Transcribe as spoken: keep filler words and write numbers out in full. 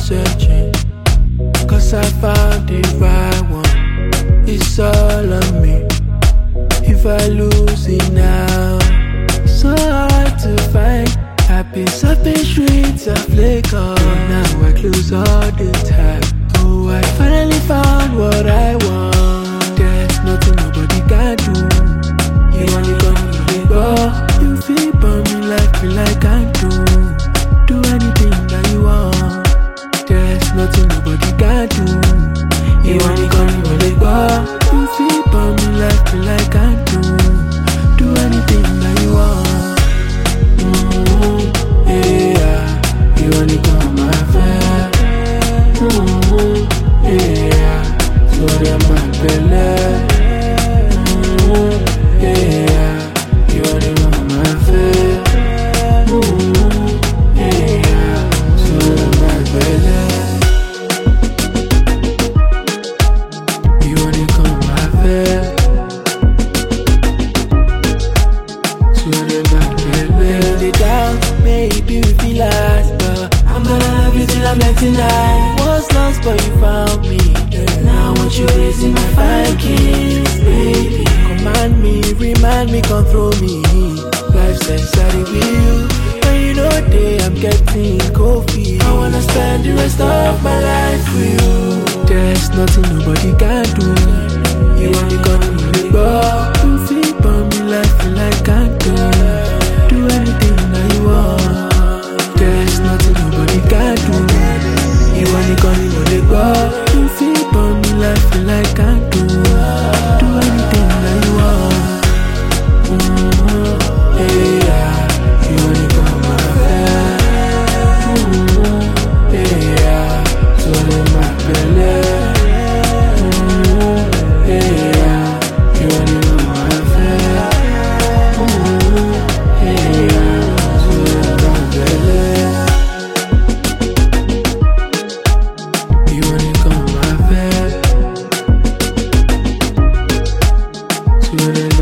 searching, cause I found the right one. It's all on me. If I lose it now, so hard to find. Happy something streets of Lagos. Now I close all the time. Oh, I finally found what I want. There's nothing nobody can do. You only gonna need go. You feel burn me like me like I do. Do anything that you want. There's nothing nobody can do. You only gonna need go. You feel burn me like me like I do. Do anything that you want. Mm-hmm. Yeah, you only come my fair. Mm-hmm. Yeah, so them my belly. Mm-hmm. Yeah, you only come my fair. Mm-hmm. Yeah, so them my belly. You only come my fair. So them my belly. Lay down, maybe we feel last, but I'm gonna love you till I'm ninety-nine. Was lost but you found me. Now I want you raising my fine kids, baby. Command me, remind me, control me. Life sense with you. When you know day I'm getting coffee. I wanna spend the rest of my life with you. There's nothing nobody can do. You only gonna need me, but you feel burn me like you like I do. Do anything that you want. There's nothing nobody can do. You only gonna need me, but you feel burn me like you like I do. Do anything that you want. Mm-hmm. Yeah, you only got my back. Mm-hmm. Yeah, so in my belly. Mm-hmm. Yeah, you only got my back. Mm-hmm. Yeah, so in my belly. You only got my back. So